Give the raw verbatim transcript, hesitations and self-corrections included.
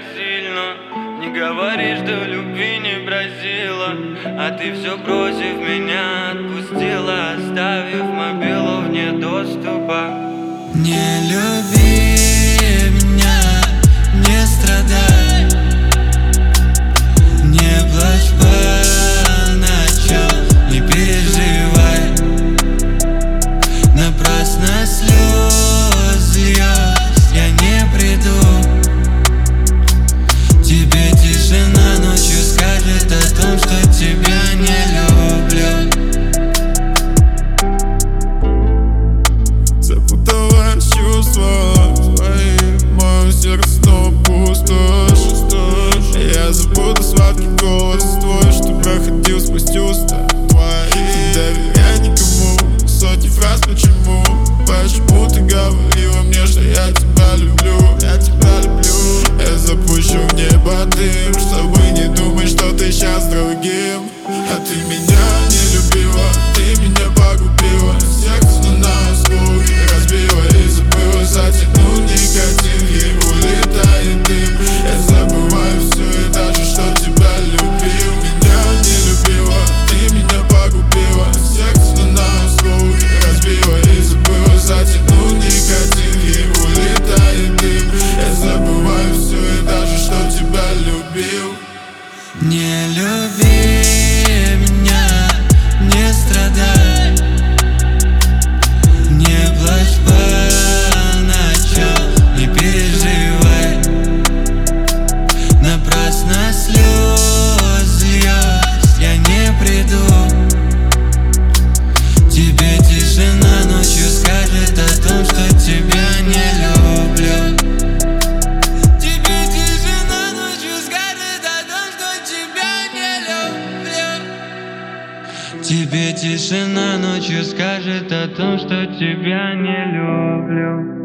сильно. Не говори, что любви не просила, а ты все против меня отпустила, оставив мобилу вне доступа. Не люби меня, не страдай, не плачь по ночам, не переживай. Напрасно слез льешь, я не приду. Тебе тишина ночью скажет о том, что тебя не люблю. Запуталось чувство твои, мое сердце снова пустошь. Я забуду сладкий голос твой, что проходил сквозь уста твои. Не доверяй никому, сотни фраз почему. Почему ты говорила мне, что я тебя люблю? Я тебя люблю. Я запущу в небо дым, чтобы не думать, что ты сейчас с другим. А ты меня не любила, ты меня погубила. Сердце на осколки разбила и забыла. Затянул никотин, ей улетает дым. Я забываю все и даже, что тебя любил. Меня не любила, ты меня погубила. Сердце на осколки разбила и забыла. Затянул никотин, ей улетает дым. Я забываю все и даже, что тебя любил. Не люби меня, не страдай, не плачь по ночам, не переживай. Напрасно слез льешь, я не приду. Тебе тишина ночью скажет о том, что тебя не люблю. Тебе тишина ночью скажет о том, что тебя не люблю. Тебе тишина ночью скажет о том, что тебя не люблю.